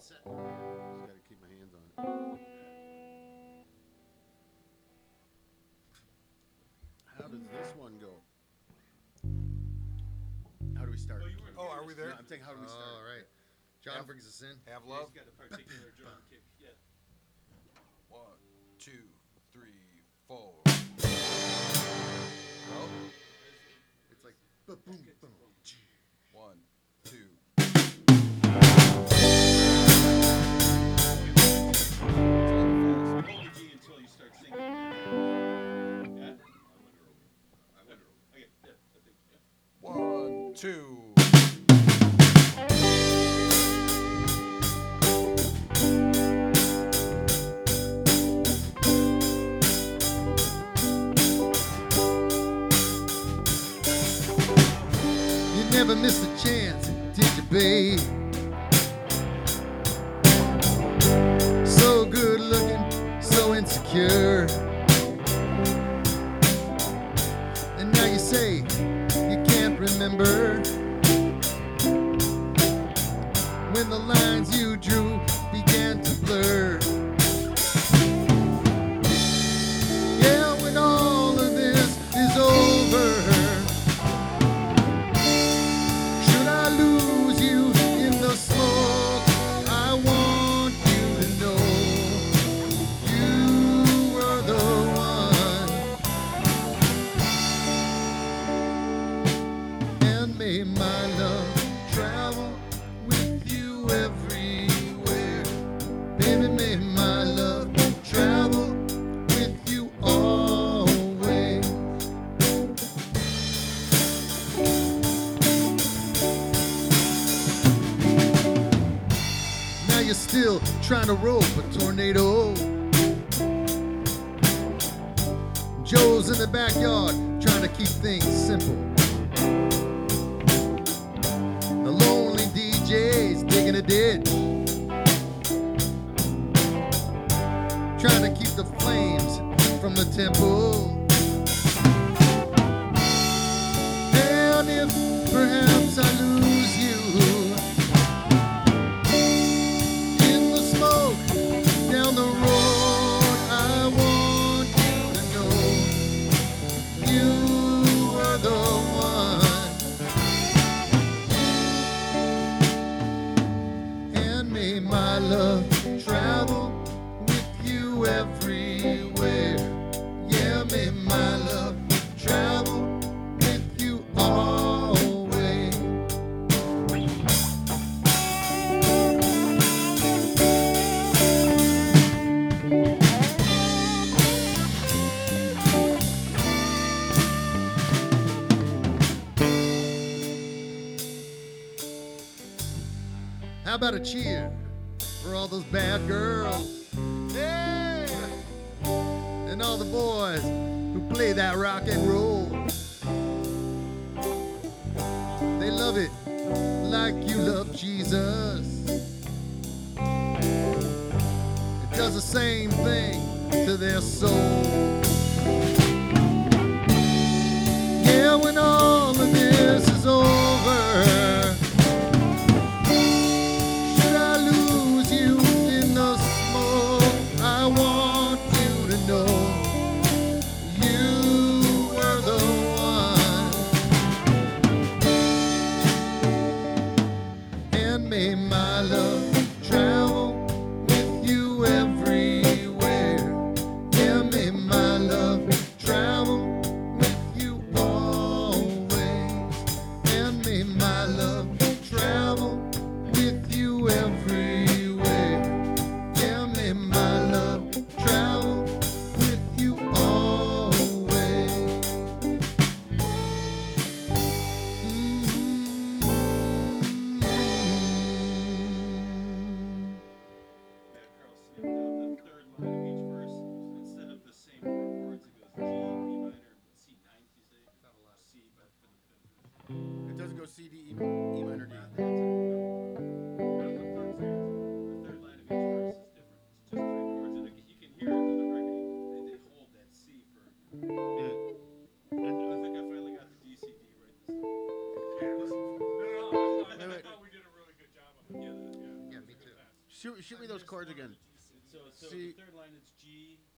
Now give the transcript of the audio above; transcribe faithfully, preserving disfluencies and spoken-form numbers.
set. Just got to keep my hands on it. How does this one go? How do we start? Oh, are we there? No, I'm saying, how do we start? All right. John Have- brings us in. Have love. He's got a particular drum kick. Yeah. One, two, three, four. No? It's like boom, boom, boom. One, two. Hold the G until you start singing. Yeah? Okay, yeah, I think, yeah. One, two. You never missed a chance, did you, babe? So good looking, so insecure. And now you say you can't remember when the lines you drew began to blur. Yeah, when all of this is over, should I lose you in the smoke? I want you to know you were the one. And may my love travel with you everywhere. Baby, may my love travel with you always. Now you're still trying to rope a tornado. Joe's in the backyard trying to keep things simple. The lonely D J's digging a ditch, trying to keep the flames from the temple. And if perhaps I lose you in the smoke down the road, I want you to know you were the one. And may my love travel with you everywhere. Yeah, may my love travel with you always. How about a cheer for all those bad girls? Hey! And all the boys who play that rock and roll. They love it like you love Jesus. It does the same thing to their soul. Yeah, when all of this is over, should I lose you in the smoke? I want you to know you were the one. And may my love travel with you everywhere. Yeah, may my love travel with you always. And may my love travel with you everywhere. Yeah, may my love travel with you always. Mm. Matt Carl snipped out the third line of each verse. Instead of the same four chords, it goes G, B minor, C ninth, you say? C, but for the It doesn't go C, D, E, E minor, D. not that time. No. The third stanza. The third line of each verse is different. It's just three chords, and like, you can hear it on the record. They, they hold that C for. Yeah. I think I finally got the D C D right this time. Yeah, listen. No, no, no. I, Wait, I wait. thought we did a really good job of it. Yeah, that, yeah. Yeah, me too. Shoot, shoot me those chords again. So, so C- the third line it's G,